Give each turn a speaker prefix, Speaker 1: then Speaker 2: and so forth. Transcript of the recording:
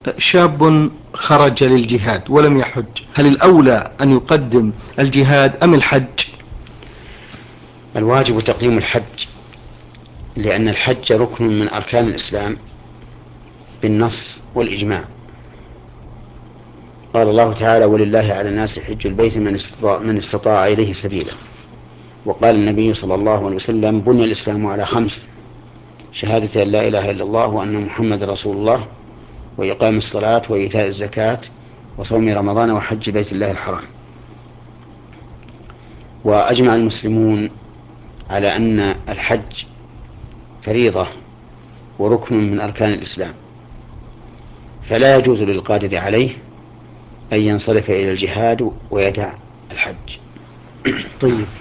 Speaker 1: شاب خرج للجهاد ولم يحج، هل الأولى أن يقدم الجهاد أم الحج؟
Speaker 2: الواجب تقديم الحج، لأن الحج ركن من أركان الإسلام بالنص والإجماع. قال الله تعالى: ولله على الناس حج البيت من استطاع إليه سبيلا. وقال النبي صلى الله عليه وسلم: بني الإسلام على 5: شهادة أن لا إله إلا الله وأن محمد رسول الله، وإقام الصلاة، وإيتاء الزكاة، وصوم رمضان، وحج بيت الله الحرام. وأجمع المسلمون على أن الحج فريضة وركن من أركان الإسلام، فلا يجوز للقادر عليه أن ينصرف إلى الجهاد ويدع الحج.
Speaker 1: طيب.